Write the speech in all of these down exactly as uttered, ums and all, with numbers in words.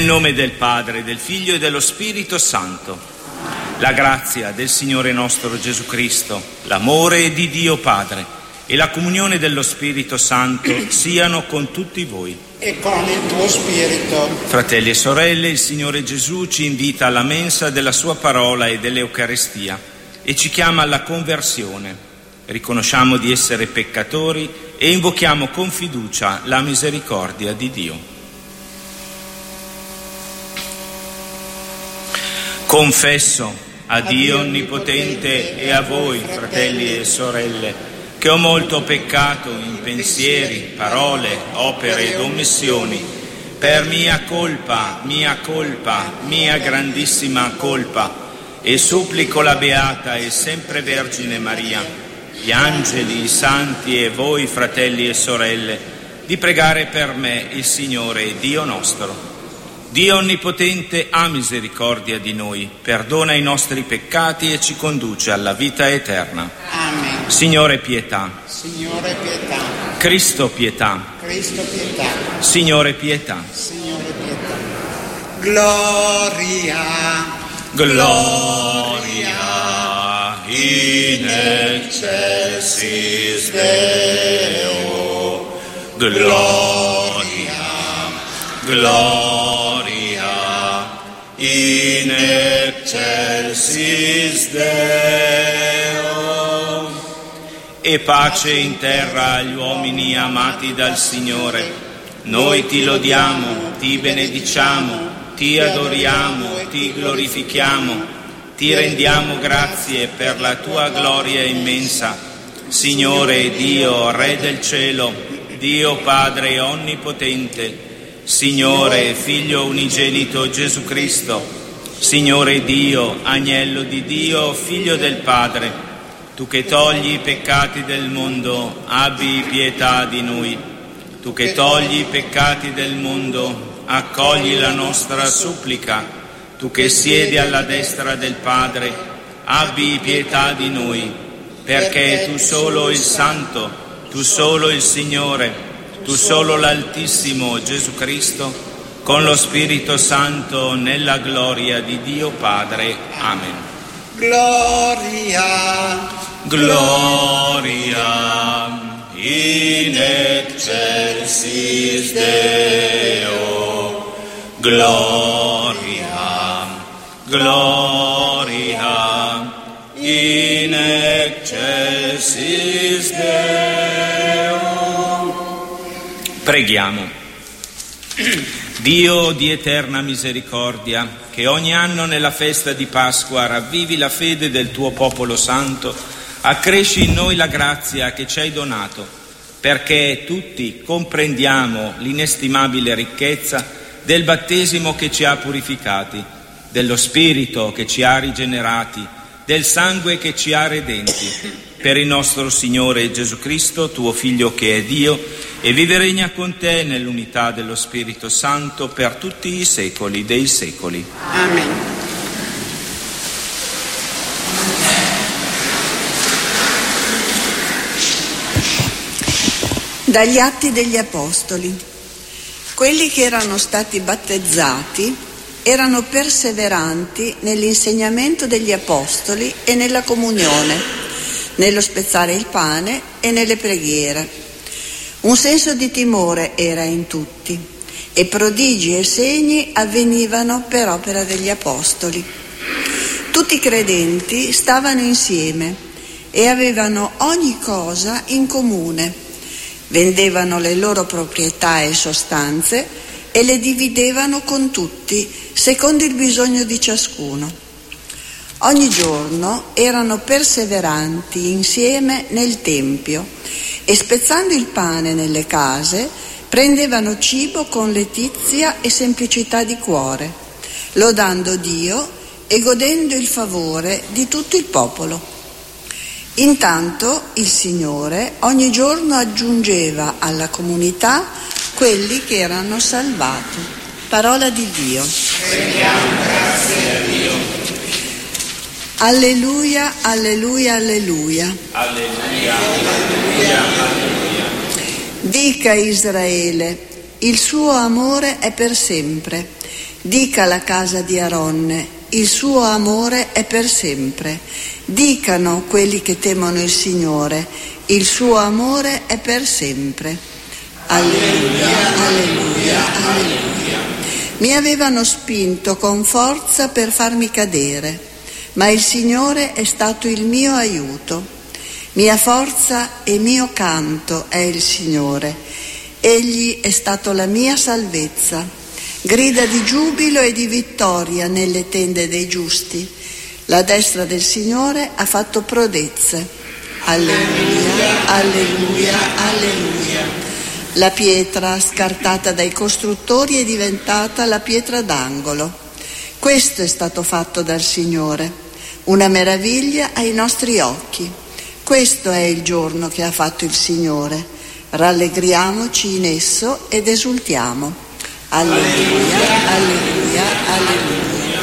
nome del Padre, del Figlio e dello Spirito Santo. La grazia del Signore nostro Gesù Cristo, l'amore di Dio Padre e la comunione dello Spirito Santo siano con tutti voi. E con il tuo spirito. Fratelli e sorelle, il Signore Gesù ci invita alla mensa della sua parola e dell'Eucaristia e ci chiama alla conversione. Riconosciamo di essere peccatori e invochiamo con fiducia la misericordia di Dio. Confesso a Dio Onnipotente e a voi, fratelli e sorelle, che ho molto peccato in pensieri, parole, opere ed omissioni, per mia colpa, mia colpa, mia grandissima colpa, e supplico la Beata e sempre Vergine Maria, gli angeli, i santi e voi, fratelli e sorelle, di pregare per me il Signore Dio nostro. Dio Onnipotente ha misericordia di noi, perdona i nostri peccati e ci conduce alla vita eterna. Amen. Signore pietà. Signore pietà. Cristo pietà. Cristo pietà. Signore pietà. Signore pietà. Gloria. Gloria in excelsis Deo. Gloria. Gloria in excelsis Deo. E pace in terra agli uomini amati dal Signore. Noi ti lodiamo, ti benediciamo, ti adoriamo, ti glorifichiamo, ti rendiamo grazie per la tua gloria immensa. Signore Dio, Re del cielo, Dio Padre onnipotente, Signore, Figlio unigenito Gesù Cristo, Signore Dio, Agnello di Dio, Figlio del Padre, tu che togli i peccati del mondo, abbi pietà di noi. Tu che togli i peccati del mondo, accogli la nostra supplica. Tu che siedi alla destra del Padre, abbi pietà di noi, perché tu solo il Santo, tu solo il Signore, tu solo l'Altissimo Gesù Cristo, con lo Spirito Santo, nella gloria di Dio Padre. Amen. Gloria. Gloria in excelsis Deo. Gloria. Gloria in excelsis Deo. Preghiamo. Dio di eterna misericordia, che ogni anno nella festa di Pasqua ravvivi la fede del tuo popolo santo, accresci in noi la grazia che ci hai donato, perché tutti comprendiamo l'inestimabile ricchezza del battesimo che ci ha purificati, dello Spirito che ci ha rigenerati, del sangue che ci ha redenti, per il nostro Signore Gesù Cristo, tuo Figlio che è Dio, e vive e regna con te nell'unità dello Spirito Santo per tutti i secoli dei secoli. Amen. Dagli Atti degli Apostoli. Quelli che erano stati battezzati erano perseveranti nell'insegnamento degli Apostoli e nella comunione, nello spezzare il pane e nelle preghiere. Un senso di timore era in tutti e prodigi e segni avvenivano per opera degli Apostoli. Tutti i credenti stavano insieme e avevano ogni cosa in comune. Vendevano le loro proprietà e sostanze e le dividevano con tutti secondo il bisogno di ciascuno. Ogni giorno erano perseveranti insieme nel Tempio e spezzando il pane nelle case prendevano cibo con letizia e semplicità di cuore, lodando Dio e godendo il favore di tutto il popolo. Intanto il Signore ogni giorno aggiungeva alla comunità quelli che erano salvati. Parola di Dio. Rendiamo grazie a Dio. Alleluia, alleluia, alleluia. Alleluia, alleluia, alleluia. Dica Israele, il suo amore è per sempre. Dica la casa di Aronne, il suo amore è per sempre. Dicano quelli che temono il Signore, il suo amore è per sempre. Alleluia, alleluia, alleluia. Mi avevano spinto con forza per farmi cadere, ma il Signore è stato il mio aiuto. Mia forza e mio canto è il Signore. Egli è stato la mia salvezza. Grida di giubilo e di vittoria nelle tende dei giusti. La destra del Signore ha fatto prodezze. Alleluia, alleluia, alleluia. La pietra scartata dai costruttori è diventata la pietra d'angolo. Questo è stato fatto dal Signore, una meraviglia ai nostri occhi. Questo è il giorno che ha fatto il Signore. Rallegriamoci in esso ed esultiamo. Alleluia, alleluia, alleluia.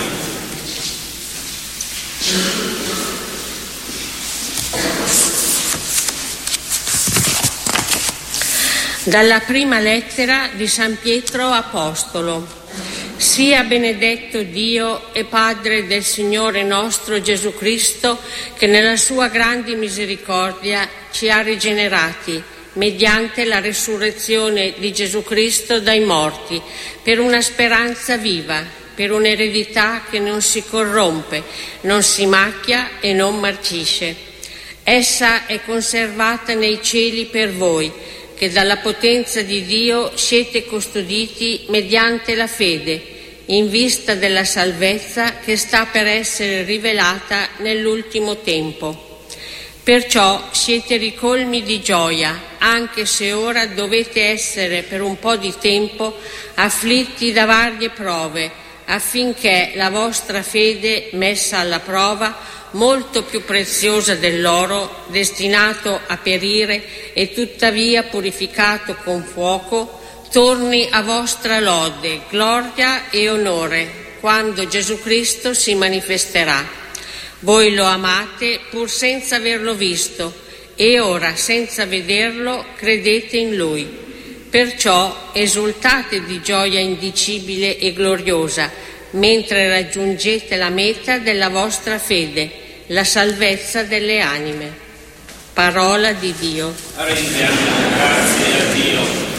Dalla prima lettera di San Pietro Apostolo. Sia benedetto Dio e Padre del Signore nostro Gesù Cristo, che nella sua grande misericordia ci ha rigenerati mediante la resurrezione di Gesù Cristo dai morti, per una speranza viva, per un'eredità che non si corrompe, non si macchia e non marcisce. Essa è conservata nei cieli per voi, che dalla potenza di Dio siete custoditi mediante la fede, in vista della salvezza che sta per essere rivelata nell'ultimo tempo. Perciò siete ricolmi di gioia, anche se ora dovete essere per un po' di tempo afflitti da varie prove, affinché la vostra fede, messa alla prova, molto più preziosa dell'oro, destinato a perire e tuttavia purificato con fuoco, torni a vostra lode, gloria e onore, quando Gesù Cristo si manifesterà. Voi lo amate pur senza averlo visto, e ora, senza vederlo, credete in Lui. Perciò esultate di gioia indicibile e gloriosa, mentre raggiungete la meta della vostra fede, la salvezza delle anime. Parola di Dio. Rendiamo grazie a Dio.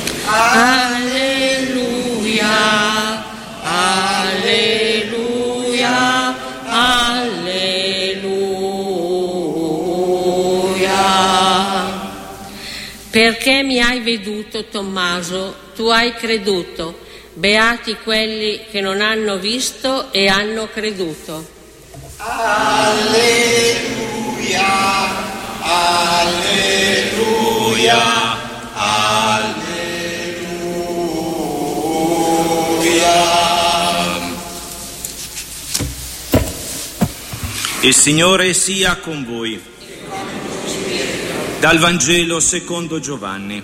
Alleluia, alleluia, alleluia. Perché mi hai veduto, Tommaso, tu hai creduto. Beati quelli che non hanno visto e hanno creduto. Alleluia, alleluia, alleluia. Il Signore sia con voi. Dal Vangelo secondo Giovanni.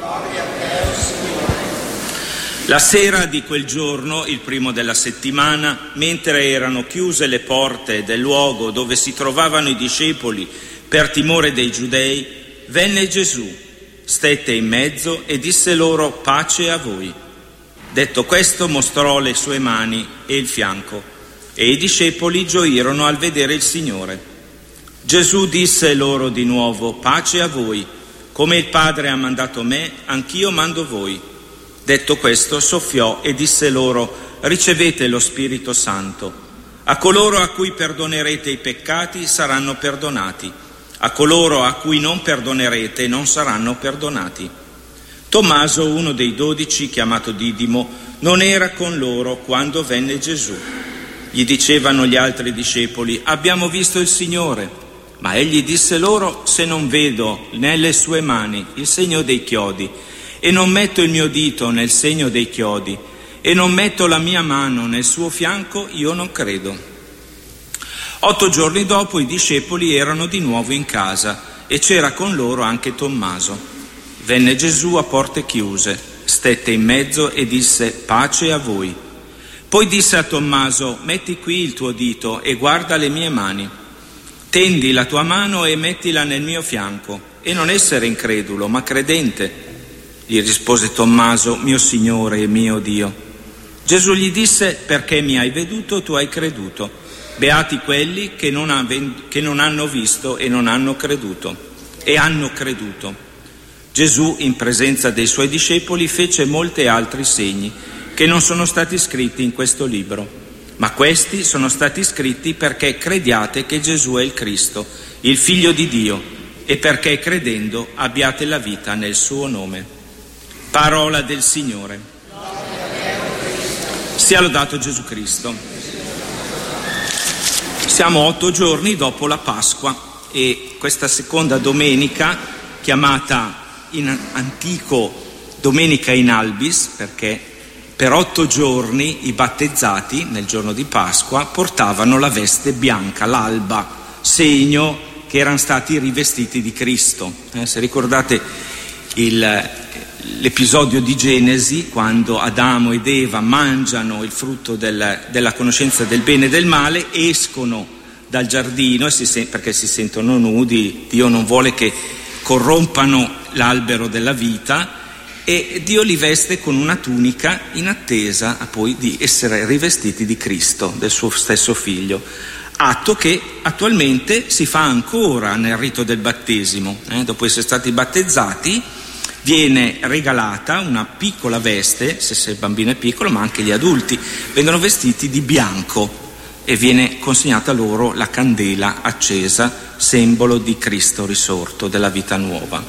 La sera di quel giorno, il primo della settimana, mentre erano chiuse le porte del luogo dove si trovavano i discepoli per timore dei giudei, venne Gesù, stette in mezzo e disse loro: pace a voi. Detto questo, mostrò le sue mani e il fianco, e i discepoli gioirono al vedere il Signore. Gesù disse loro di nuovo: pace a voi, come il Padre ha mandato me, anch'io mando voi. Detto questo, soffiò e disse loro: ricevete lo Spirito Santo. A coloro a cui perdonerete i peccati saranno perdonati, a coloro a cui non perdonerete non saranno perdonati. Tommaso, uno dei dodici, chiamato Didimo, non era con loro quando venne Gesù. Gli dicevano gli altri discepoli: abbiamo visto il Signore. Ma egli disse loro: se non vedo nelle sue mani il segno dei chiodi, e non metto il mio dito nel segno dei chiodi, e non metto la mia mano nel suo fianco, io non credo. Otto giorni dopo i discepoli erano di nuovo in casa, e c'era con loro anche Tommaso. Venne Gesù a porte chiuse, stette in mezzo e disse: pace a voi. Poi disse a Tommaso: metti qui il tuo dito e guarda le mie mani. Tendi la tua mano e mettila nel mio fianco, e non essere incredulo, ma credente. gli rispose Tommaso, mio Signore e mio Dio. Gesù gli disse, perché mi hai veduto, tu hai creduto. Beati quelli che non, han, che non hanno visto e non hanno creduto, e hanno creduto. Gesù, in presenza dei suoi discepoli, fece molti altri segni che non sono stati scritti in questo libro, ma questi sono stati scritti perché crediate che Gesù è il Cristo, il Figlio di Dio, e perché credendo abbiate la vita nel suo nome. Parola del Signore. Sia lodato Gesù Cristo. Siamo otto giorni dopo la Pasqua e questa seconda domenica, chiamata in antico Domenica in Albis, perché per otto giorni i battezzati nel giorno di Pasqua portavano la veste bianca, l'alba, segno che erano stati rivestiti di Cristo. Eh, se ricordate il, l'episodio di Genesi, quando Adamo ed Eva mangiano il frutto del, della conoscenza del bene e del male, escono dal giardino e si, perché si sentono nudi, Dio non vuole che corrompano l'albero della vita, e Dio li veste con una tunica in attesa poi di essere rivestiti di Cristo, del suo stesso figlio, atto che attualmente si fa ancora nel rito del battesimo. Eh? Dopo essere stati battezzati viene regalata una piccola veste, se, se il bambino è piccolo, ma anche gli adulti vengono vestiti di bianco e viene consegnata loro la candela accesa, simbolo di Cristo risorto, della vita nuova.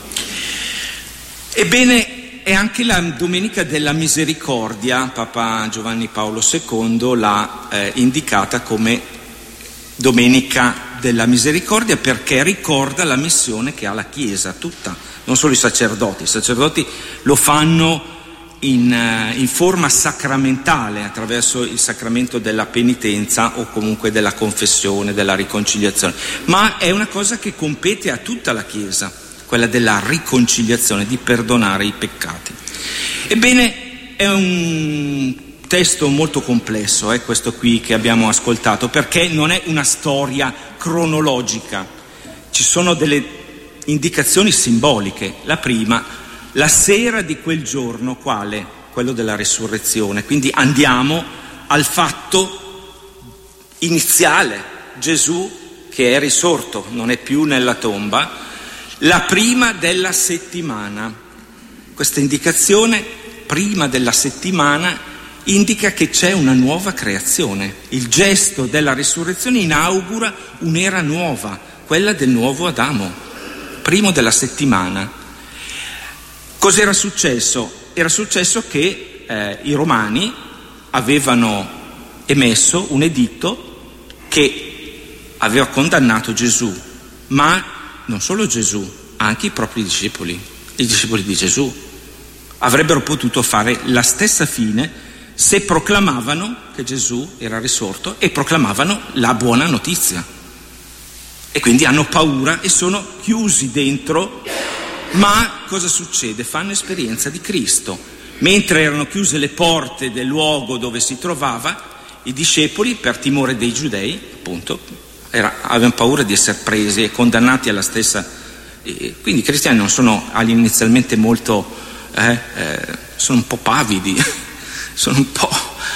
Ebbene, è anche la Domenica della Misericordia. Papa Giovanni Paolo secondo l'ha eh, indicata come Domenica della Misericordia perché ricorda la missione che ha la Chiesa tutta, non solo i sacerdoti. I sacerdoti lo fanno in, uh, in forma sacramentale, attraverso il sacramento della penitenza o comunque della confessione, della riconciliazione, ma è una cosa che compete a tutta la Chiesa, quella della riconciliazione, di perdonare i peccati. Ebbene, è un testo molto complesso, eh, questo qui che abbiamo ascoltato, perché non è una storia cronologica, ci sono delle indicazioni simboliche. La prima, la sera di quel giorno, quale? Quello della resurrezione, quindi andiamo al fatto iniziale, Gesù che è risorto, non è più nella tomba. La prima della settimana, questa indicazione, prima della settimana, indica che c'è una nuova creazione. Il gesto della risurrezione inaugura un'era nuova, quella del nuovo Adamo, primo della settimana. Cos'era successo? Era successo che eh, i romani avevano emesso un editto che aveva condannato Gesù, ma non solo Gesù, anche i propri discepoli, i discepoli di Gesù, avrebbero potuto fare la stessa fine se proclamavano che Gesù era risorto e proclamavano la buona notizia. E quindi hanno paura e sono chiusi dentro, ma cosa succede? Fanno esperienza di Cristo. Mentre erano chiuse le porte del luogo dove si trovava, i discepoli, per timore dei giudei, appunto, Era, avevano paura di essere presi e condannati alla stessa. E quindi i cristiani non sono inizialmente molto, eh, eh, sono un po' pavidi, sono un po',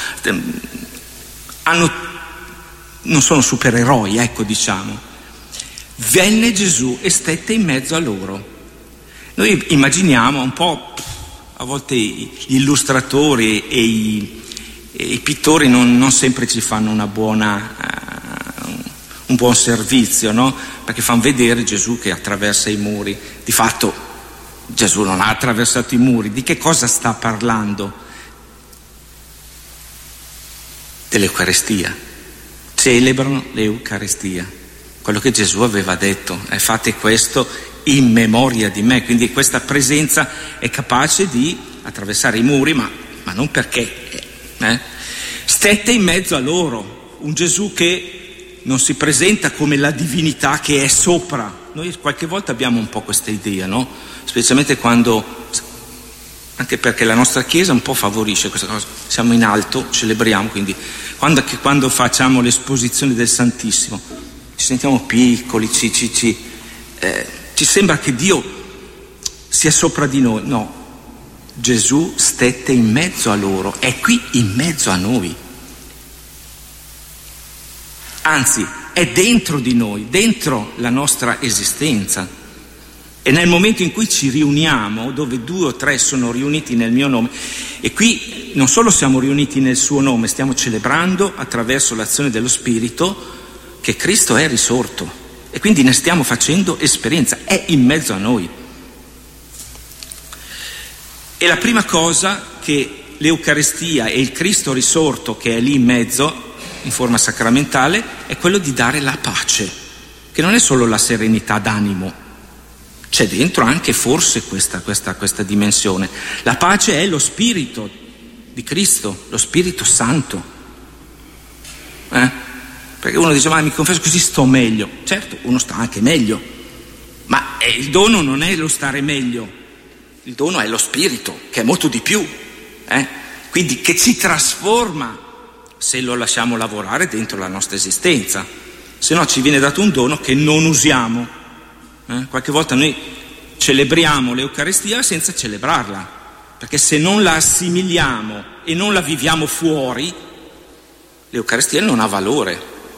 hanno, non sono supereroi, ecco, diciamo. Venne Gesù e stette in mezzo a loro. Noi immaginiamo un po', a volte gli illustratori e i, e i pittori non, non sempre ci fanno una buona un buon servizio, no? Perché fanno vedere Gesù che attraversa i muri. Di fatto Gesù non ha attraversato i muri. Di che cosa sta parlando? Dell'Eucaristia. Celebrano l'Eucaristia, quello che Gesù aveva detto, eh, fate questo in memoria di me. Quindi questa presenza è capace di attraversare i muri, ma, ma non perché eh? Stette in mezzo a loro, un Gesù che non si presenta come la divinità che è sopra. Noi qualche volta abbiamo un po' questa idea, no? Specialmente quando, anche perché la nostra Chiesa un po' favorisce questa cosa, siamo in alto, celebriamo, quindi quando, quando facciamo l'esposizione del Santissimo ci sentiamo piccoli, ci, ci, ci, eh, ci sembra che Dio sia sopra di noi. No, Gesù stette in mezzo a loro, è qui in mezzo a noi. Anzi, è dentro di noi, dentro la nostra esistenza. E nel momento in cui ci riuniamo, dove due o tre sono riuniti nel mio nome, e qui non solo siamo riuniti nel suo nome, stiamo celebrando attraverso l'azione dello Spirito che Cristo è risorto, e quindi ne stiamo facendo esperienza, è in mezzo a noi. E la prima cosa che l'Eucaristia e il Cristo risorto che è lì in mezzo, in forma sacramentale, è quello di dare la pace, che non è solo la serenità d'animo, c'è dentro anche forse questa, questa, questa dimensione. La pace è lo Spirito di Cristo, lo Spirito Santo. Eh? Perché uno dice, ma mi confesso così sto meglio. Certo, uno sta anche meglio, ma il dono non è lo stare meglio, il dono è lo Spirito, che è molto di più. Eh? Quindi che ci trasforma se lo lasciamo lavorare dentro la nostra esistenza. Se no ci viene dato un dono che non usiamo. Eh? Qualche volta noi celebriamo l'Eucaristia senza celebrarla, perché se non la assimiliamo e non la viviamo fuori, l'Eucaristia non ha valore,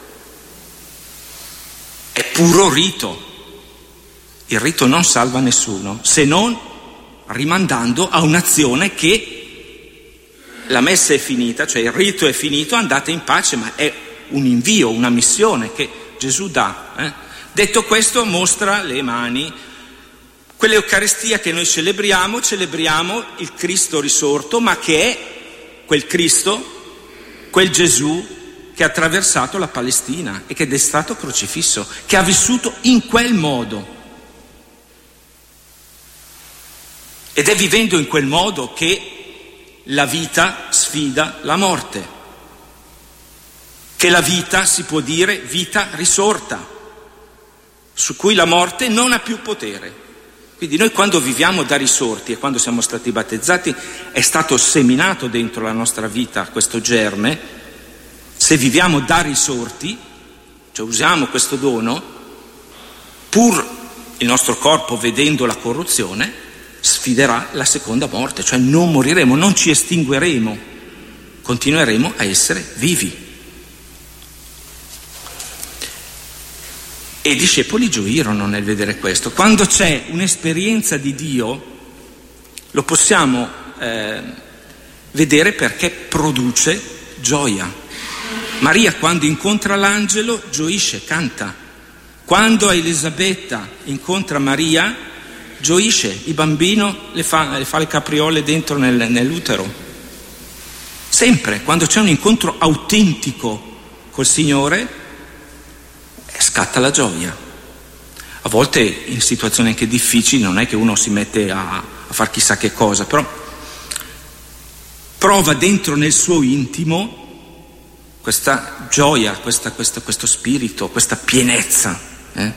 è puro rito. Il rito non salva nessuno, se non rimandando a un'azione che la messa è finita, cioè il rito è finito, andate in pace, ma è un invio, una missione che Gesù dà. Eh? Detto questo, mostra le mani. Quell'Eucaristia che noi celebriamo, celebriamo il Cristo risorto, ma che è quel Cristo, quel Gesù che ha attraversato la Palestina e che è stato crocifisso, che ha vissuto in quel modo. Ed è vivendo in quel modo che la vita sfida la morte, che la vita si può dire vita risorta, su cui la morte non ha più potere. Quindi noi quando viviamo da risorti e quando siamo stati battezzati è stato seminato dentro la nostra vita questo germe. Se viviamo da risorti, cioè usiamo questo dono, pur il nostro corpo vedendo la corruzione sfiderà la seconda morte, cioè non moriremo, non ci estingueremo, continueremo a essere vivi. E i discepoli gioirono nel vedere questo. Quando c'è un'esperienza di Dio, lo possiamo eh, vedere perché produce gioia. Maria, quando incontra l'angelo, gioisce, canta. Quando Elisabetta incontra Maria, gioisce, il bambino le fa le, fa le capriole dentro nel, nell'utero. Sempre, quando c'è un incontro autentico col Signore, scatta la gioia. A volte in situazioni anche difficili non è che uno si mette a, a far chissà che cosa, però prova dentro nel suo intimo questa gioia, questa, questa, questo spirito, questa pienezza. Eh?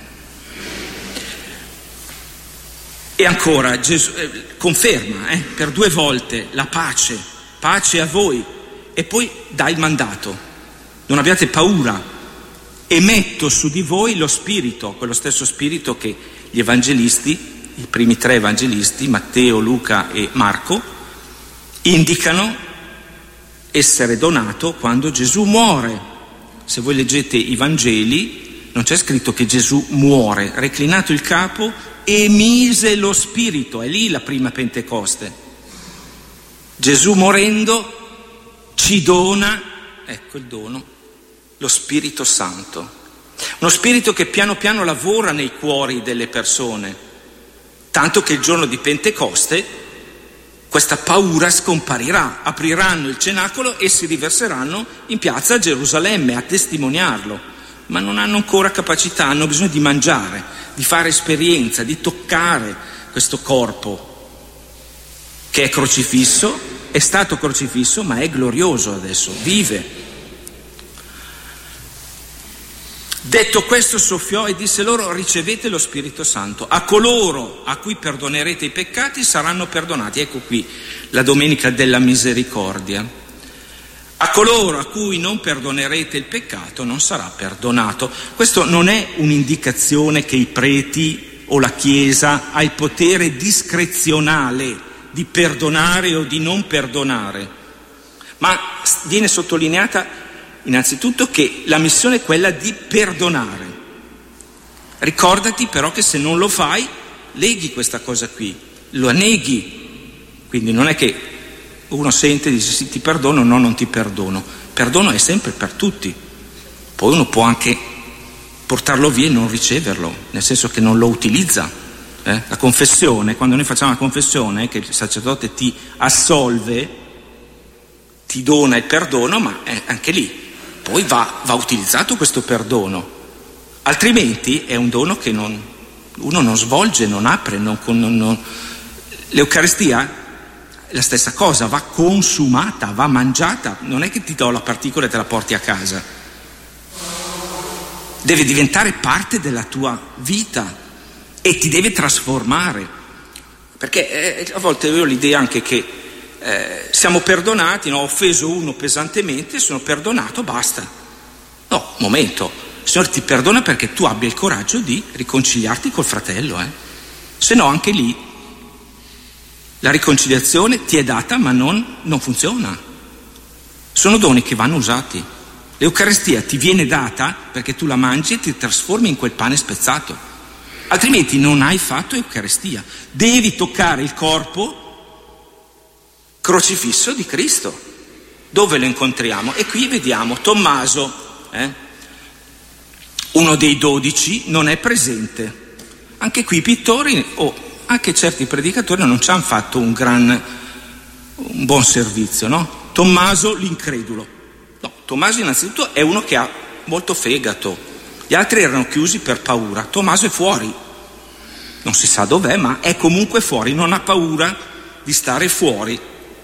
E ancora Gesù eh, conferma eh, per due volte la pace, pace a voi, e poi dà il mandato: non abbiate paura, e metto su di voi lo spirito, quello stesso spirito che gli evangelisti, i primi tre evangelisti, Matteo, Luca e Marco, indicano essere donato quando Gesù muore. Se voi leggete i Vangeli non c'è scritto che Gesù muore, reclinato il capo emise lo spirito, è lì la prima Pentecoste. Gesù morendo ci dona, ecco il dono, lo Spirito Santo, uno spirito che piano piano lavora nei cuori delle persone, tanto che il giorno di Pentecoste questa paura scomparirà, apriranno il cenacolo e si riverseranno in piazza a Gerusalemme a testimoniarlo, ma non hanno ancora capacità, hanno bisogno di mangiare, di fare esperienza, di toccare questo corpo che è crocifisso, è stato crocifisso, ma è glorioso adesso, vive. Detto questo soffiò e disse loro: ricevete lo Spirito Santo. A coloro a cui perdonerete i peccati saranno perdonati. Ecco qui la domenica della misericordia. A coloro a cui non perdonerete il peccato non sarà perdonato. Questo non è un'indicazione che i preti o la Chiesa ha il potere discrezionale di perdonare o di non perdonare, ma viene sottolineata innanzitutto che la missione è quella di perdonare. Ricordati però che se non lo fai, leghi questa cosa qui, lo neghi. Quindi non è che uno sente e dice sì ti perdono, no non ti perdono. Perdono è sempre per tutti. Poi uno può anche portarlo via e non riceverlo, nel senso che non lo utilizza. Eh? La confessione, quando noi facciamo la confessione, che il sacerdote ti assolve, ti dona il perdono, ma eh, anche lì poi va, va utilizzato questo perdono. Altrimenti è un dono che non, uno non svolge, non apre, non, non, non. L'Eucaristia è la stessa cosa, va consumata, va mangiata, non è che ti do la particola e te la porti a casa, deve diventare parte della tua vita e ti deve trasformare, perché eh, a volte io ho l'idea anche che eh, siamo perdonati, no? Ho offeso uno pesantemente, sono perdonato, basta. No, momento. Il Signore ti perdona perché tu abbia il coraggio di riconciliarti col fratello, eh? Se no anche lì la riconciliazione ti è data ma non, non funziona. Sono doni che vanno usati. L'Eucaristia ti viene data perché tu la mangi e ti trasformi in quel pane spezzato, altrimenti non hai fatto Eucaristia. Devi toccare il corpo crocifisso di Cristo. Dove lo incontriamo? E qui vediamo Tommaso, eh? uno dei dodici, non è presente. Anche qui i pittori o oh, anche certi predicatori non ci hanno fatto un gran un buon servizio, no? Tommaso l'incredulo. No, Tommaso innanzitutto è uno che ha molto fegato. Gli altri erano chiusi per paura. Tommaso è fuori. Non si sa dov'è, ma è comunque fuori, non ha paura di stare fuori.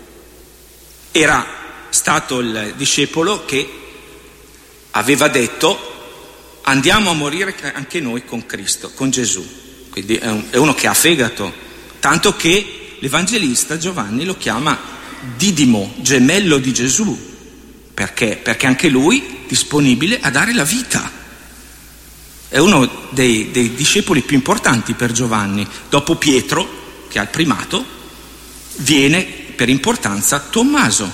Era stato il discepolo che aveva detto andiamo a morire anche noi con Cristo, con Gesù. Quindi è, un, è uno che ha fegato, tanto che l'Evangelista Giovanni lo chiama Didimo, gemello di Gesù. Perché? Perché anche lui è disponibile a dare la vita. È uno dei, dei discepoli più importanti per Giovanni. Dopo Pietro, che ha il primato, viene per importanza Tommaso,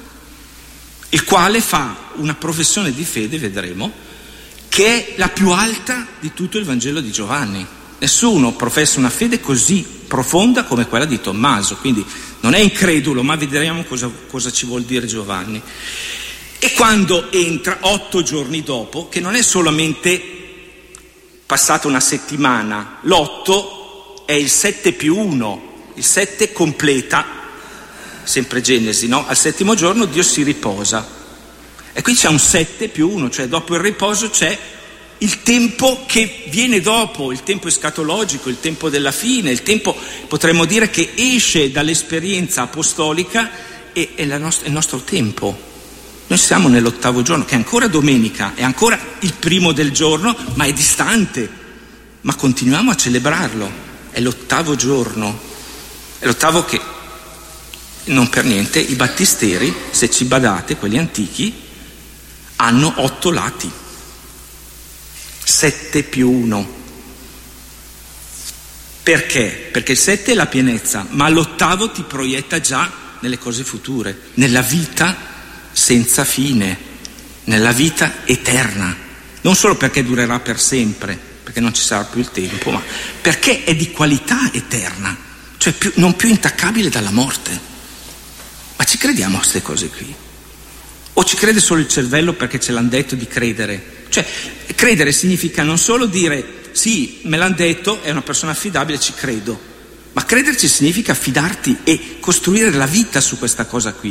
il quale fa una professione di fede, vedremo, che è la più alta di tutto il Vangelo di Giovanni. Nessuno professa una fede così profonda come quella di Tommaso, quindi non è incredulo, ma vedremo cosa, cosa ci vuol dire Giovanni. E quando entra, otto giorni dopo, che non è solamente passata una settimana, l'otto è il sette più uno, il sette completa, sempre Genesi, no? Al settimo giorno Dio si riposa. E qui c'è un sette più uno, cioè dopo il riposo c'è il tempo che viene dopo, il tempo escatologico, il tempo della fine, il tempo, potremmo dire, che esce dall'esperienza apostolica e è la nostra, il nostro tempo. Noi siamo nell'ottavo giorno, che è ancora domenica, è ancora il primo del giorno, ma è distante, ma continuiamo a celebrarlo, è l'ottavo giorno, è l'ottavo che, non per niente, i battisteri, se ci badate, quelli antichi, hanno otto lati, sette più uno. Perché? Perché il sette è la pienezza, ma l'ottavo ti proietta già nelle cose future, nella vita senza fine, nella vita eterna. Non solo perché durerà per sempre, perché non ci sarà più il tempo, ma perché è di qualità eterna, cioè più, non più intaccabile dalla morte. Ma ci crediamo a queste cose qui? O ci crede solo il cervello perché ce l'hanno detto di credere? Cioè, credere significa non solo dire sì, me l'hanno detto, è una persona affidabile, ci credo, ma crederci significa fidarti e costruire la vita su questa cosa qui.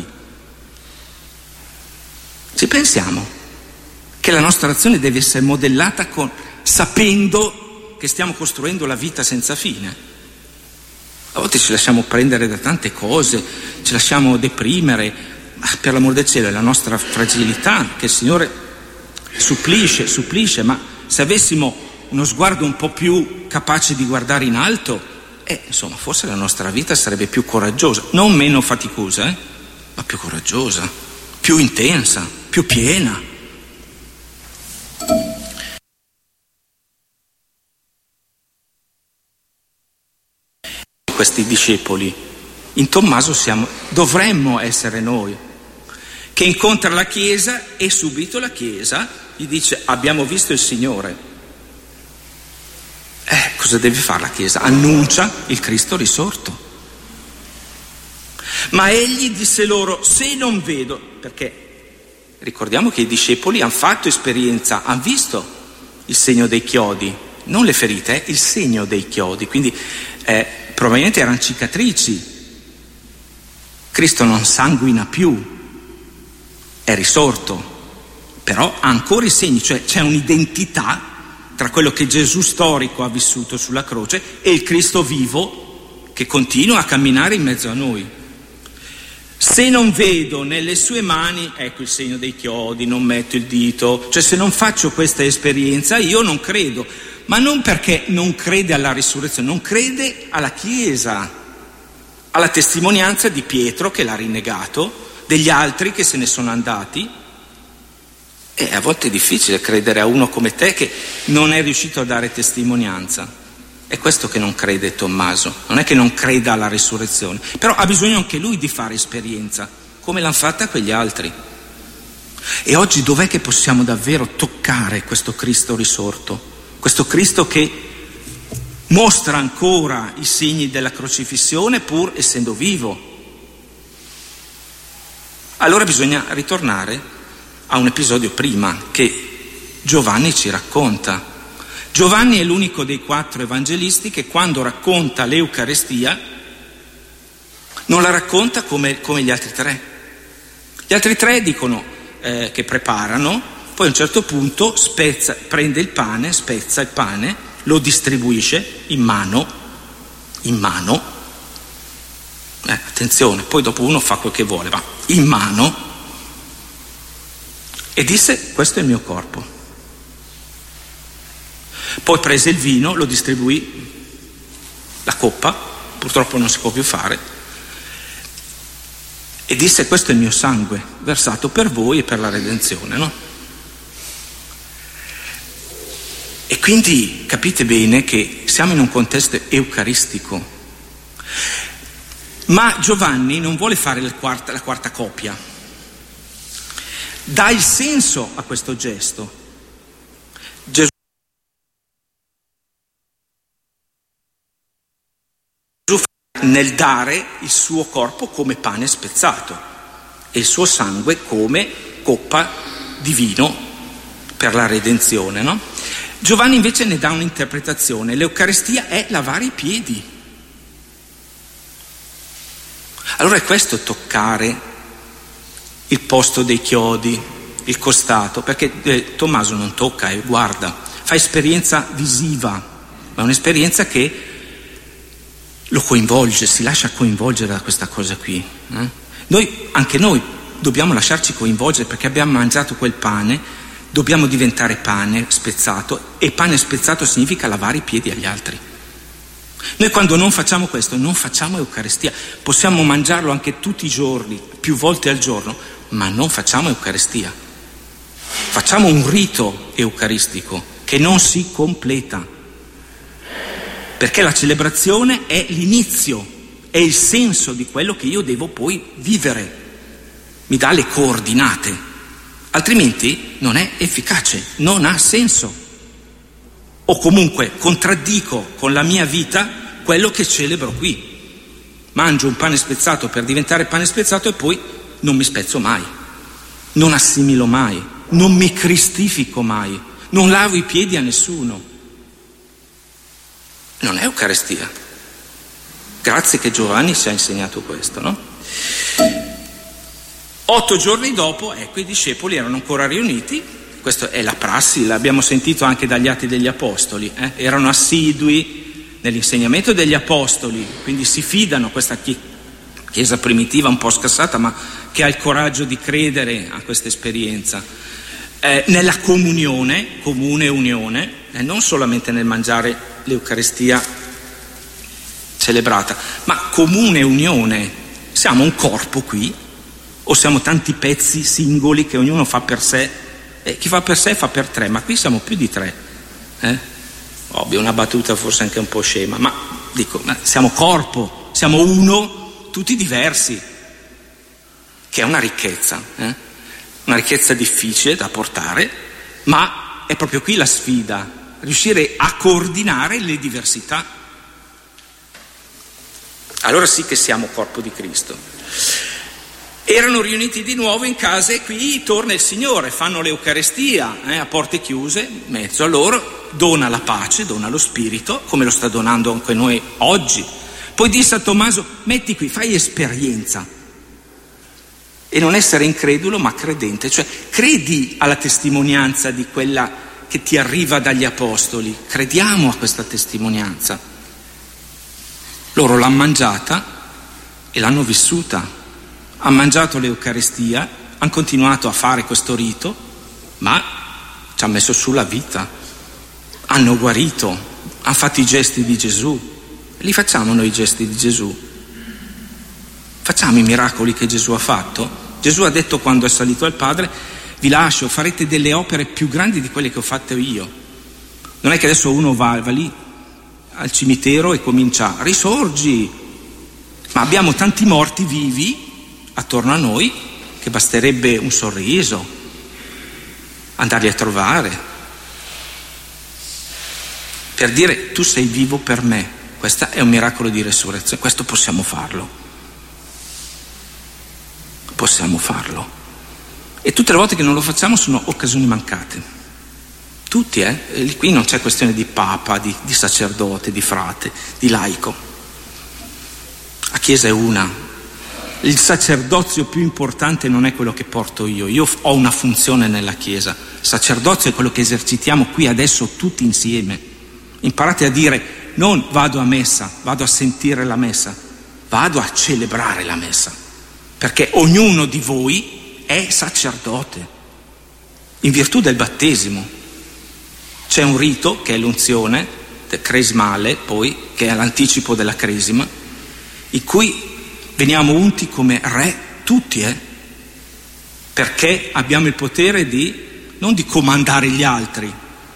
Ci pensiamo che la nostra azione deve essere modellata con, sapendo che stiamo costruendo la vita senza fine. A volte ci lasciamo prendere da tante cose, ci lasciamo deprimere. Ma per l'amor del cielo è la nostra fragilità che il Signore supplisce, supplisce, ma se avessimo uno sguardo un po' più capace di guardare in alto, eh, insomma, forse la nostra vita sarebbe più coraggiosa, non meno faticosa, eh, ma più coraggiosa, più intensa, più piena. Questi discepoli In Tommaso siamo, dovremmo essere noi, che incontra la Chiesa e subito la Chiesa gli dice: abbiamo visto il Signore. Eh, cosa deve fare la Chiesa? Annuncia il Cristo risorto. Ma egli disse loro: se non vedo, perché ricordiamo che i discepoli hanno fatto esperienza, hanno visto il segno dei chiodi, non le ferite, eh, il segno dei chiodi, quindi eh, probabilmente erano cicatrici. Cristo non sanguina più, è risorto, però ha ancora i segni, cioè c'è un'identità tra quello che Gesù storico ha vissuto sulla croce e il Cristo vivo che continua a camminare in mezzo a noi. Se non vedo nelle sue mani, ecco il segno dei chiodi, non metto il dito, cioè se non faccio questa esperienza io non credo, ma non perché non crede alla risurrezione, non crede alla Chiesa, alla testimonianza di Pietro che l'ha rinnegato, degli altri che se ne sono andati. E a volte è difficile credere a uno come te che non è riuscito a dare testimonianza. È questo che non crede Tommaso, non è che non creda alla risurrezione, però ha bisogno anche lui di fare esperienza, come l'hanno fatta quegli altri. E oggi dov'è che possiamo davvero toccare questo Cristo risorto, questo Cristo che mostra ancora i segni della crocifissione pur essendo vivo? Allora bisogna ritornare a un episodio prima che Giovanni ci racconta. Giovanni è l'unico dei quattro evangelisti che quando racconta l'Eucarestia non la racconta come, come gli altri tre. Gli altri tre dicono eh, che preparano, poi a un certo punto spezza, prende il pane, spezza il pane, lo distribuisce in mano, in mano, eh, attenzione, poi dopo uno fa quel che vuole, ma in mano, e disse: questo è il mio corpo. Poi prese il vino, lo distribuì, la coppa, purtroppo non si può più fare, e disse: questo è il mio sangue, versato per voi e per la redenzione, no? E quindi capite bene che siamo in un contesto eucaristico, ma Giovanni non vuole fare la quarta, la quarta copia, dà il senso a questo gesto. Gesù nel dare il suo corpo come pane spezzato e il suo sangue come coppa di vino per la redenzione, no? Giovanni invece ne dà un'interpretazione: l'Eucaristia è lavare i piedi. Allora è questo toccare il posto dei chiodi, il costato, perché eh, Tommaso non tocca e guarda, fa esperienza visiva, ma è un'esperienza che lo coinvolge, si lascia coinvolgere da questa cosa qui. Eh? Noi, anche noi, dobbiamo lasciarci coinvolgere perché abbiamo mangiato quel pane. Dobbiamo diventare pane spezzato, e pane spezzato significa lavare i piedi agli altri. Noi quando non facciamo questo non facciamo Eucaristia. Possiamo mangiarlo anche tutti i giorni, più volte al giorno, ma non facciamo Eucaristia. Facciamo un rito eucaristico che non si completa, perché la celebrazione è l'inizio, è il senso di quello che io devo poi vivere, mi dà le coordinate. Altrimenti non è efficace, non ha senso. O comunque contraddico con la mia vita quello che celebro qui. Mangio un pane spezzato per diventare pane spezzato e poi non mi spezzo mai, non assimilo mai, non mi cristifico mai, non lavo i piedi a nessuno. Non è Eucaristia. Grazie che Giovanni ci ha insegnato questo, no? Otto giorni dopo, ecco, i discepoli erano ancora riuniti, questa è la prassi, l'abbiamo sentito anche dagli Atti degli Apostoli, eh? Erano assidui nell'insegnamento degli Apostoli, quindi si fidano, questa chiesa primitiva un po' scassata, ma che ha il coraggio di credere a questa esperienza, eh, nella comunione, comune unione, eh, non solamente nel mangiare l'Eucaristia celebrata, ma comune unione. Siamo un corpo qui, o siamo tanti pezzi singoli che ognuno fa per sé? Eh, chi fa per sé fa per tre, ma qui siamo più di tre. Eh? Ovvio, una battuta forse anche un po' scema, ma dico, ma siamo corpo, siamo uno tutti diversi, che è una ricchezza, eh? Una ricchezza difficile da portare, ma è proprio qui la sfida, riuscire a coordinare le diversità. Allora sì che siamo corpo di Cristo. Erano riuniti di nuovo in casa e qui torna il Signore, fanno l'Eucarestia eh, a porte chiuse, in mezzo a loro, dona la pace, dona lo Spirito, come lo sta donando anche noi oggi. Poi disse a Tommaso: metti qui, fai esperienza. E non essere incredulo ma credente, cioè credi alla testimonianza di quella che ti arriva dagli apostoli, crediamo a questa testimonianza. Loro l'hanno mangiata e l'hanno vissuta. Hanno mangiato l'Eucaristia, hanno continuato a fare questo rito, ma ci hanno messo su la vita, hanno guarito, hanno fatto i gesti di Gesù. Li facciamo noi i gesti di Gesù? Facciamo i miracoli che Gesù ha fatto? Gesù ha detto quando è salito al Padre: vi lascio, farete delle opere più grandi di quelle che ho fatto io. Non è che adesso uno va, va lì al cimitero e comincia: risorgi, ma abbiamo tanti morti vivi attorno a noi che basterebbe un sorriso, andarli a trovare per dire: tu sei vivo per me. Questo è un miracolo di resurrezione, questo possiamo farlo, possiamo farlo. E tutte le volte che non lo facciamo sono occasioni mancate, tutti, eh? E qui non c'è questione di papa, di, di sacerdote, di frate, di laico. La Chiesa è una. Il sacerdozio più importante non è quello che porto io, io ho una funzione nella Chiesa. Il sacerdozio è quello che esercitiamo qui adesso tutti insieme. Imparate a dire: non vado a messa, vado a sentire la messa, vado a celebrare la messa, perché ognuno di voi è sacerdote in virtù del battesimo. C'è un rito che è l'unzione, del cresmale, poi, che è l'anticipo della cresima, in cui veniamo unti come re tutti, eh? Perché abbiamo il potere di, non di comandare gli altri,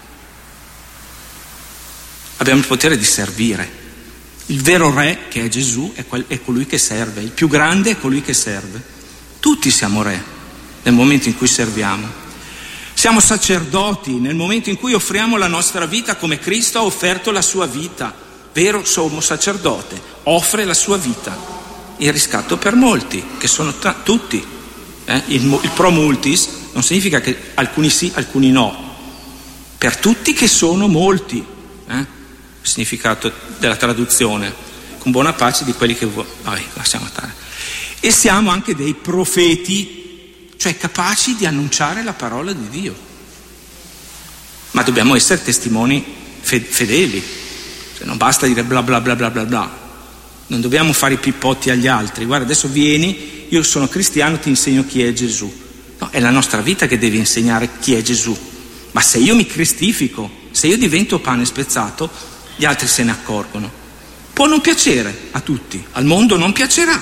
abbiamo il potere di servire. Il vero re, che è Gesù, è, quel, è colui che serve, il più grande è colui che serve. Tutti siamo re nel momento in cui serviamo. Siamo sacerdoti nel momento in cui offriamo la nostra vita come Cristo ha offerto la sua vita. Vero sommo sacerdote, offre la sua vita. Il riscatto per molti, che sono tra, tutti. Eh? Il, il pro multis non significa che alcuni sì, alcuni no. Per tutti che sono molti. Eh? Il significato della traduzione. Con buona pace di quelli che vuoi. Vabbè, lasciamo stare. E siamo anche dei profeti, cioè capaci di annunciare la parola di Dio. Ma dobbiamo essere testimoni fedeli. Cioè, non basta dire bla bla bla bla bla bla. Non dobbiamo fare i pippotti agli altri. Guarda, adesso vieni, io sono cristiano, ti insegno chi è Gesù. No, è la nostra vita che deve insegnare chi è Gesù. Ma se io mi cristifico, se io divento pane spezzato, gli altri se ne accorgono. Può non piacere a tutti, al mondo non piacerà.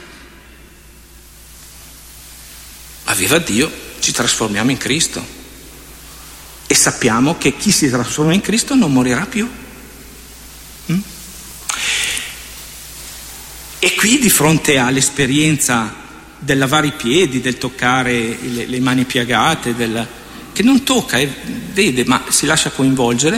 Ma viva Dio, ci trasformiamo in Cristo. E sappiamo che chi si trasforma in Cristo non morirà più. Mm? E qui, di fronte all'esperienza del lavare i piedi, del toccare le, le mani piagate, del, che non tocca, eh, vede, ma si lascia coinvolgere,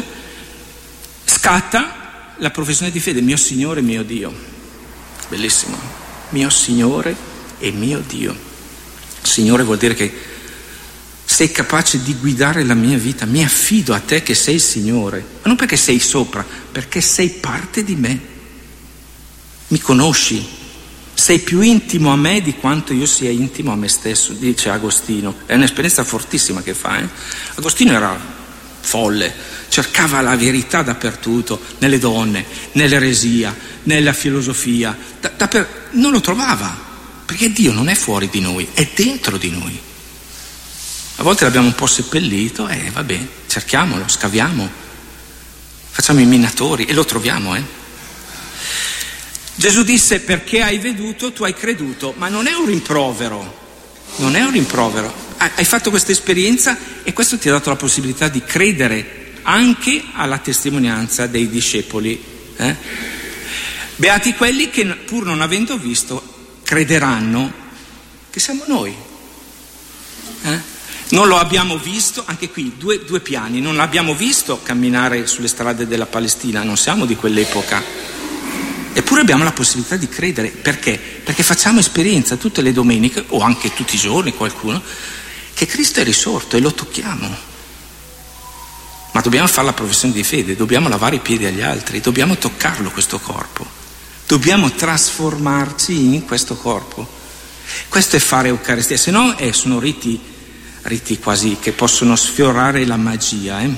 scatta la professione di fede: mio Signore e mio Dio. Bellissimo. Mio Signore e mio Dio. Signore vuol dire che sei capace di guidare la mia vita, mi affido a te che sei il Signore, ma non perché sei sopra, perché sei parte di me. Mi conosci, sei più intimo a me di quanto io sia intimo a me stesso, dice Agostino. È un'esperienza fortissima che fa. Eh? Agostino era folle, cercava la verità dappertutto, nelle donne, nell'eresia, nella filosofia, da, dapper... non lo trovava, perché Dio non è fuori di noi, è dentro di noi. A volte l'abbiamo un po' seppellito, e eh, vabbè, cerchiamolo, scaviamo, facciamo i minatori e lo troviamo, eh. Gesù disse: perché hai veduto, tu hai creduto. Ma non è un rimprovero, non è un rimprovero. Hai fatto questa esperienza e questo ti ha dato la possibilità di credere anche alla testimonianza dei discepoli. Eh? Beati quelli che, pur non avendo visto, crederanno che siamo noi. Eh? Non lo abbiamo visto, anche qui due, due piani, non l'abbiamo visto camminare sulle strade della Palestina, non siamo di quell'epoca, eppure abbiamo la possibilità di credere. Perché? Perché facciamo esperienza tutte le domeniche, o anche tutti i giorni qualcuno, che Cristo è risorto e lo tocchiamo. Ma dobbiamo fare la professione di fede, dobbiamo lavare i piedi agli altri, dobbiamo toccarlo questo corpo, dobbiamo trasformarci in questo corpo. Questo è fare Eucaristia, se no eh, sono riti riti quasi che possono sfiorare la magia. Eh?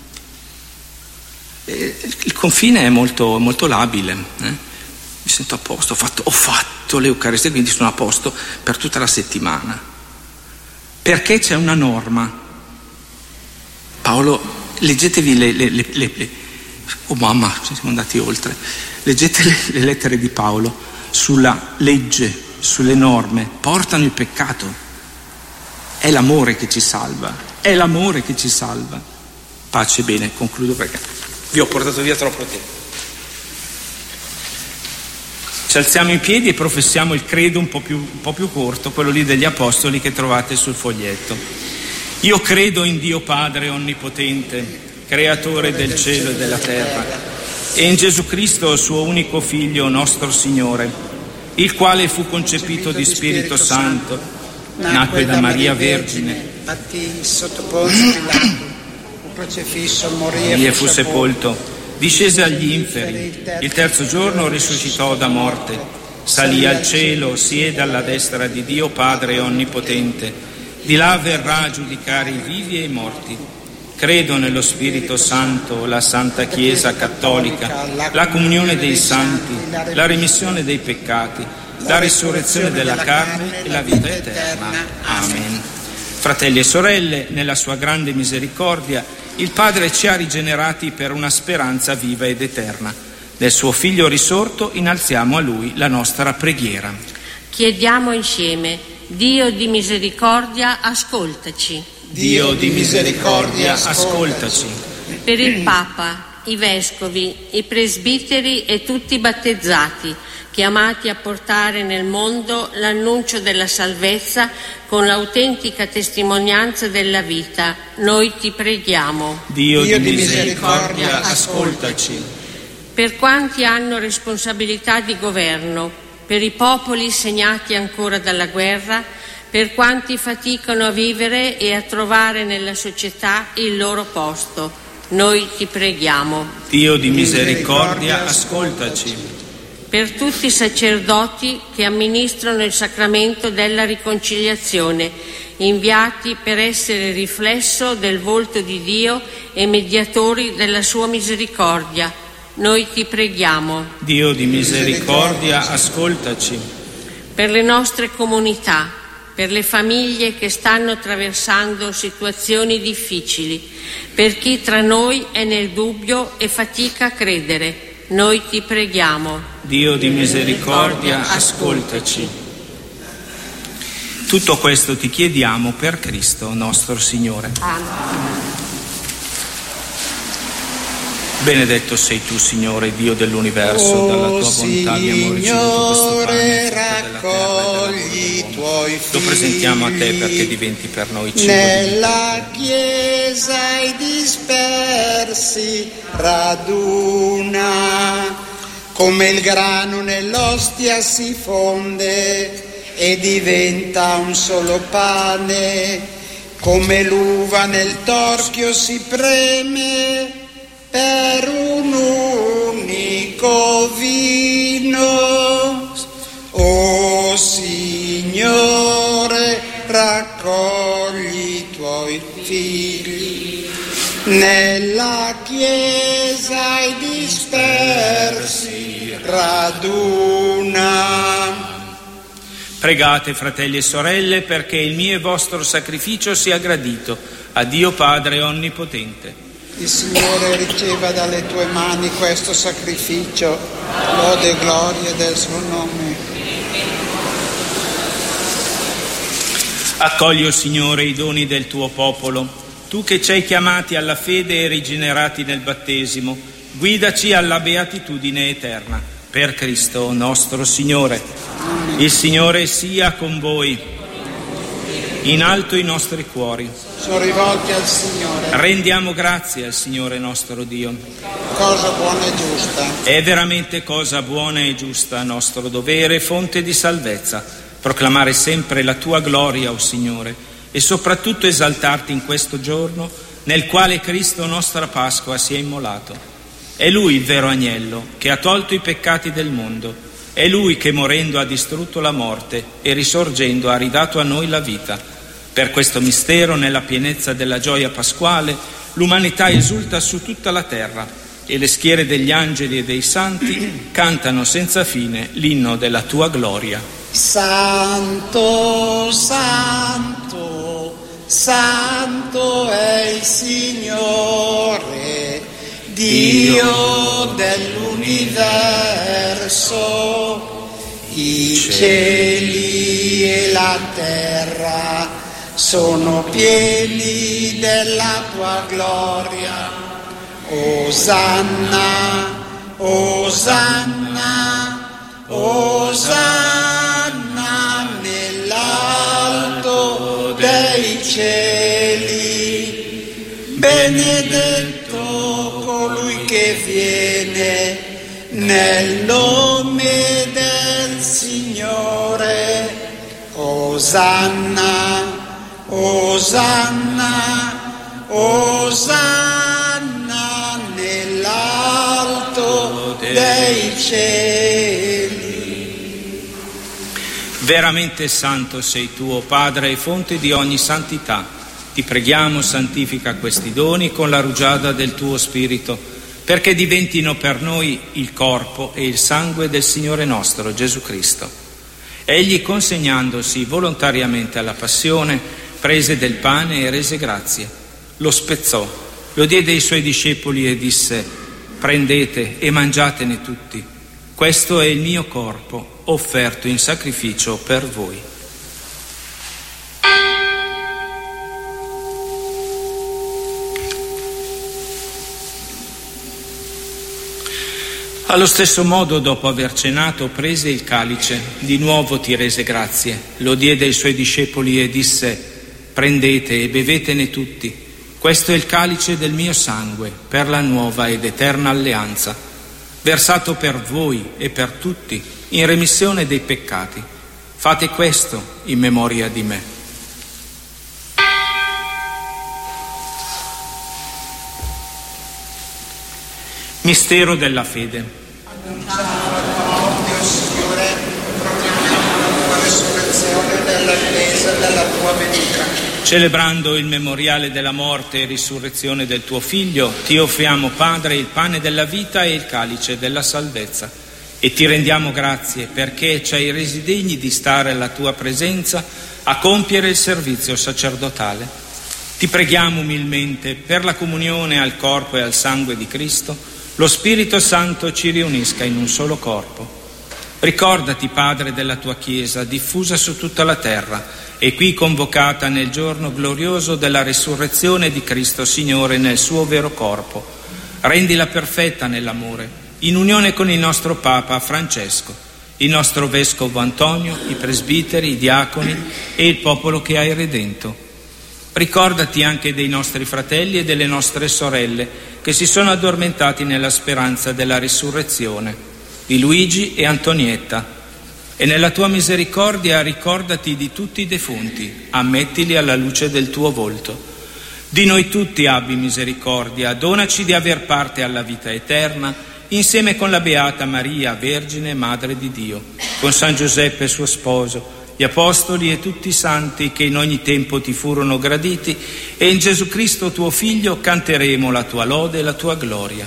E il confine è molto, molto labile. Eh? Mi sento a posto, ho fatto, ho fatto l'Eucaristia, quindi sono a posto per tutta la settimana. Perché c'è una norma. Paolo, leggetevi le, le, le, le, le oh mamma, siamo andati oltre. Leggete le, le lettere di Paolo sulla legge, sulle norme, portano il peccato. È l'amore che ci salva, è l'amore che ci salva. Pace, bene, concludo perché vi ho portato via troppo tempo. Ci alziamo in piedi e professiamo il credo un po' più, un po' più corto, quello lì degli Apostoli che trovate sul foglietto. Io credo in Dio Padre Onnipotente, creatore del cielo e della terra, e in Gesù Cristo, suo unico Figlio, nostro Signore, il quale fu concepito di Spirito Santo, nacque da Maria Vergine, pattì sotto Ponzio Pilato, crocifisso, morì e fu sepolto, discese agli inferi, il terzo giorno risuscitò da morte, salì al cielo, siede alla destra di Dio Padre Onnipotente, di là verrà a giudicare i vivi e i morti. Credo nello Spirito Santo, la Santa Chiesa Cattolica, la comunione dei santi, la remissione dei peccati, la risurrezione della carne e la vita eterna. Amen. Fratelli e sorelle, nella sua grande misericordia, il Padre ci ha rigenerati per una speranza viva ed eterna. Del suo Figlio risorto innalziamo a Lui la nostra preghiera. Chiediamo insieme: Dio di misericordia, ascoltaci. Dio di misericordia, ascoltaci. Per il Papa, i Vescovi, i Presbiteri e tutti i battezzati, chiamati a portare nel mondo l'annuncio della salvezza con l'autentica testimonianza della vita, noi ti preghiamo. Dio, Dio di misericordia, ascoltaci. Per quanti hanno responsabilità di governo, per i popoli segnati ancora dalla guerra, per quanti faticano a vivere e a trovare nella società il loro posto, noi ti preghiamo. Dio di misericordia, ascoltaci. Per tutti i sacerdoti che amministrano il sacramento della riconciliazione, inviati per essere riflesso del volto di Dio e mediatori della sua misericordia, noi ti preghiamo. Dio di misericordia, ascoltaci. Per le nostre comunità, per le famiglie che stanno attraversando situazioni difficili, per chi tra noi è nel dubbio e fatica a credere, noi ti preghiamo. Dio di misericordia, ascoltaci. Tutto questo ti chiediamo per Cristo nostro Signore. Amen. Benedetto sei tu, Signore, Dio dell'universo, oh, dalla tua bontà abbiamo ricevuto questo pane, raccogli i tuoi figli. Lo presentiamo a te perché diventi per noi cibo. Nella Chiesa i dispersi raduna, come il grano nell'ostia si fonde e diventa un solo pane, come l'uva nel torchio si preme per un unico vino. O Signore, raccogli i tuoi figli. Nella Chiesa i dispersi raduna. Pregate, fratelli e sorelle, perché il mio e vostro sacrificio sia gradito a Dio Padre Onnipotente. Il Signore riceva dalle tue mani questo sacrificio, lode e gloria del suo nome. Accogli, o Signore, i doni del tuo popolo, tu che ci hai chiamati alla fede e rigenerati nel battesimo, guidaci alla beatitudine eterna. Per Cristo nostro Signore. Il Signore sia con voi. In alto i nostri cuori. Sono rivolti al Signore. Rendiamo grazie al Signore nostro Dio. Cosa buona e giusta. È veramente cosa buona e giusta, nostro dovere, fonte di salvezza, proclamare sempre la tua gloria, o Signore, e soprattutto esaltarti in questo giorno nel quale Cristo, nostra Pasqua, si è immolato. È Lui il vero agnello che ha tolto i peccati del mondo. È Lui che morendo ha distrutto la morte e risorgendo ha ridato a noi la vita. Per questo mistero, nella pienezza della gioia pasquale, l'umanità esulta su tutta la terra e le schiere degli angeli e dei santi cantano senza fine l'inno della tua gloria. Santo, santo, santo è il Signore, Dio dell'universo. I cieli e la terra sono pieni della tua gloria. Osanna, Osanna, Osanna nell'alto dei cieli. Benedetto colui che viene nel nome del Signore. Osanna, Osanna, Osanna nell'alto dei cieli. Veramente santo sei tu, o Padre, e fonte di ogni santità. Ti preghiamo, santifica questi doni con la rugiada del tuo Spirito, perché diventino per noi il corpo e il sangue del Signore nostro Gesù Cristo. Egli, consegnandosi volontariamente alla passione, prese del pane e rese grazie, lo spezzò, lo diede ai suoi discepoli e disse: prendete e mangiatene tutti, questo è il mio corpo offerto in sacrificio per voi. Allo stesso modo, dopo aver cenato, prese il calice, di nuovo ti rese grazie, lo diede ai suoi discepoli e disse: prendete e bevetene tutti, questo è il calice del mio sangue, per la nuova ed eterna alleanza, versato per voi e per tutti, in remissione dei peccati. Fate questo in memoria di me. Mistero della fede. Annunciamo la tua morte, o Signore, proclamiamo la tua resurrezione nell'attesa della tua venuta. Celebrando il memoriale della morte e risurrezione del tuo Figlio, ti offriamo, Padre, il pane della vita e il calice della salvezza, e ti rendiamo grazie perché ci hai resi degni di stare alla tua presenza a compiere il servizio sacerdotale. Ti preghiamo umilmente per la comunione al corpo e al sangue di Cristo, lo Spirito Santo ci riunisca in un solo corpo. Ricordati, Padre, della tua Chiesa, diffusa su tutta la terra e qui convocata nel giorno glorioso della risurrezione di Cristo Signore nel suo vero corpo. Rendila perfetta nell'amore, in unione con il nostro Papa Francesco, il nostro Vescovo Antonio, i presbiteri, i diaconi e il popolo che hai redento. Ricordati anche dei nostri fratelli e delle nostre sorelle che si sono addormentati nella speranza della risurrezione, di Luigi e Antonietta, e nella tua misericordia ricordati di tutti i defunti, ammettili alla luce del tuo volto. Di noi tutti abbi misericordia, donaci di aver parte alla vita eterna, insieme con la Beata Maria, Vergine, Madre di Dio, con San Giuseppe suo sposo, gli Apostoli e tutti i santi che in ogni tempo ti furono graditi, e in Gesù Cristo tuo Figlio canteremo la tua lode e la tua gloria.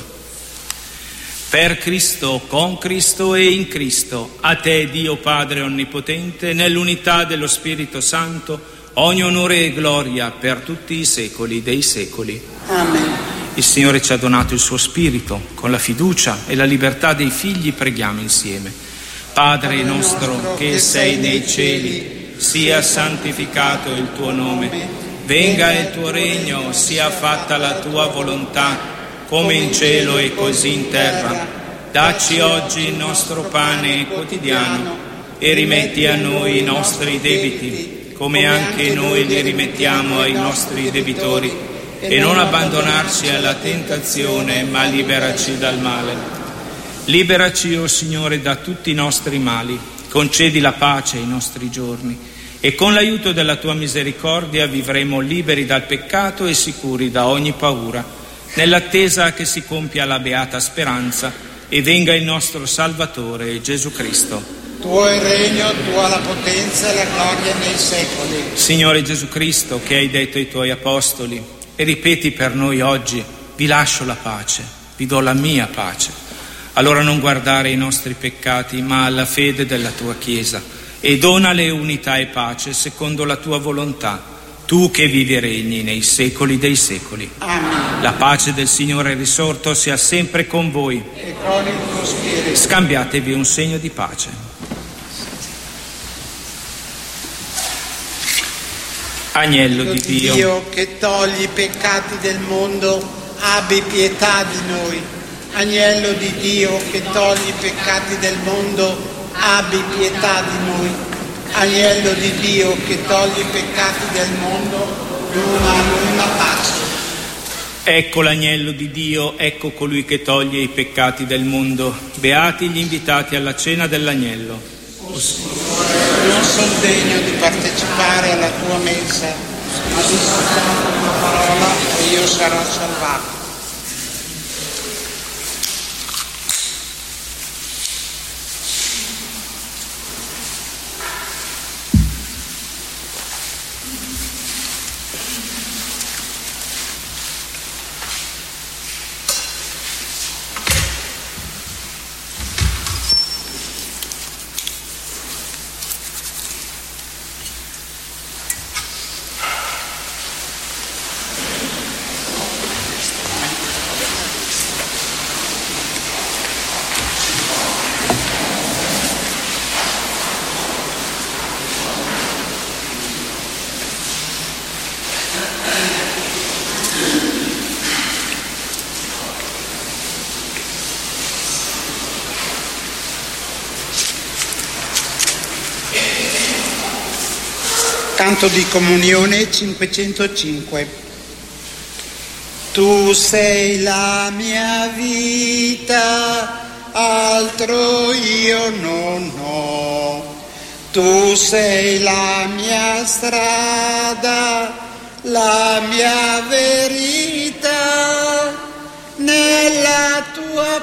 Per Cristo, con Cristo e in Cristo, a te, Dio Padre Onnipotente, nell'unità dello Spirito Santo, ogni onore e gloria per tutti i secoli dei secoli. Amen. Il Signore ci ha donato il suo Spirito, con la fiducia e la libertà dei figli preghiamo insieme. Padre nostro che sei nei cieli, sia santificato il tuo nome, venga il tuo regno, sia fatta la tua volontà, come in cielo e così in terra. Dacci oggi il nostro pane quotidiano e rimetti a noi i nostri debiti, come anche noi li rimettiamo ai nostri debitori, e non abbandonarci alla tentazione, ma liberaci dal male. Liberaci, o Signore, da tutti i nostri mali, concedi la pace ai nostri giorni, e con l'aiuto della tua misericordia vivremo liberi dal peccato e sicuri da ogni paura, nell'attesa che si compia la beata speranza e venga il nostro Salvatore Gesù Cristo. Tuo è il regno, tua la potenza e la gloria nei secoli. Signore Gesù Cristo, che hai detto ai tuoi apostoli, e ripeti per noi oggi: vi lascio la pace, vi do la mia pace. Allora non guardare ai nostri peccati, ma alla fede della tua Chiesa, e donale unità e pace secondo la tua volontà, tu che vivi e regni nei secoli dei secoli. Amen. La pace del Signore risorto sia sempre con voi. E con il tuo spirito. Scambiatevi un segno di pace. Agnello di Dio, Dio che togli i peccati del mondo, abbi pietà di noi. Agnello di Dio che togli i peccati del mondo, abbi pietà di noi. Agnello di Dio che togli i peccati del mondo, dona a noi la pace. ecco l'agnello di Dio, ecco colui che toglie i peccati del mondo. Beati gli invitati alla cena dell'agnello. O Signore, non sono degno di partecipare alla tua mensa, ma di soltanto una parola e io sarò salvato. Canto di comunione cinquecentocinque. Tu sei la mia vita, altro io non ho. Tu sei la mia strada, la mia verità. Nella tua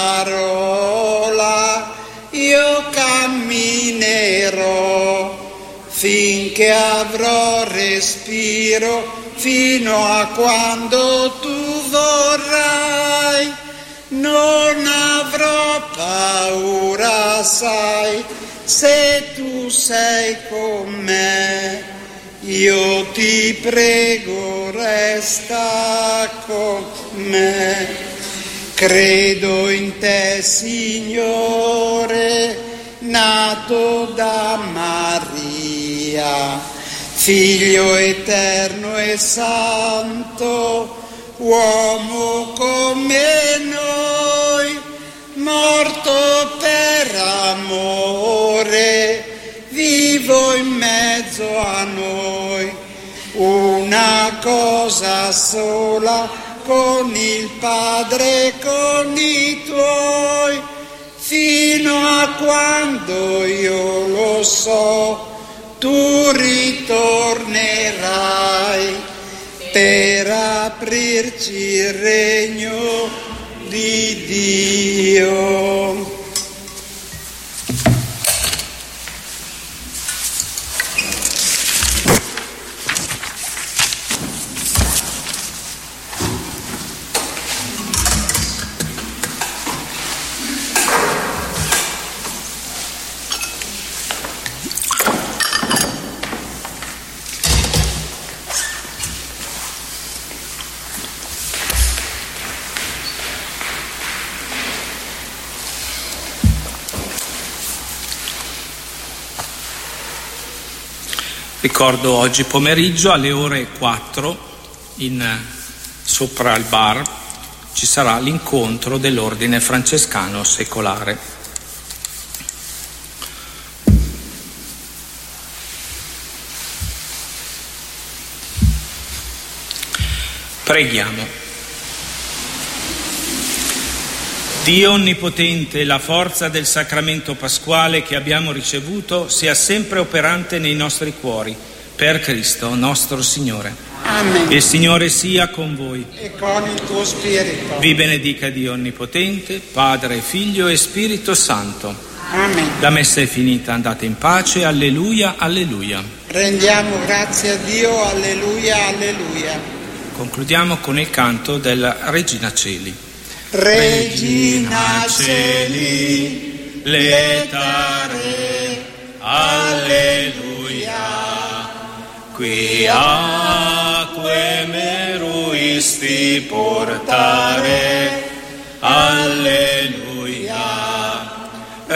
parola io camminerò, finché avrò respiro, fino a quando tu vorrai. Non avrò paura, sai, se tu sei con me. Io ti prego, resta con me. Credo in te, Signore, nato da Maria, Figlio eterno e santo, uomo come noi, morto per amore, vivo in mezzo a noi. Una cosa sola con il Padre, con i tuoi, fino a quando io lo so, tu ritornerai per aprirci il regno di Dio. Ricordo oggi pomeriggio alle ore quattro in, sopra il bar ci sarà l'incontro dell'ordine francescano secolare. Preghiamo. Dio Onnipotente, la forza del sacramento pasquale che abbiamo ricevuto sia sempre operante nei nostri cuori, per Cristo nostro Signore. Amen. Il Signore sia con voi. E con il tuo spirito. Vi benedica Dio Onnipotente, Padre, Figlio e Spirito Santo. Amen. La messa è finita, andate in pace, alleluia, alleluia. Rendiamo grazie a Dio, alleluia, alleluia. Concludiamo con il canto della Regina Celi. Regina Celi, letare, alleluia, qui acque meruisti portare, alleluia,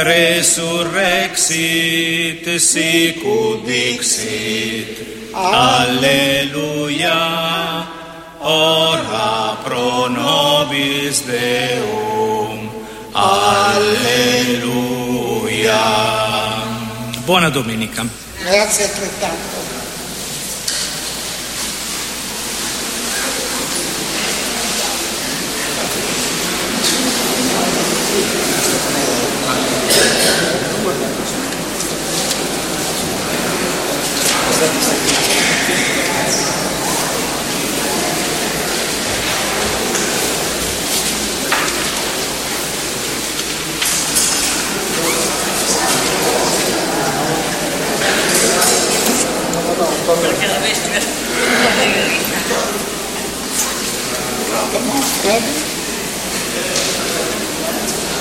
resurrexit sicut dixit, alleluia, ora pro nobis Deum, alleluia. Buona domenica. Grazie altrettanto. Perché la veste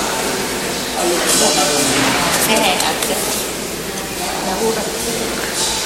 eh, grazie. Lavoro.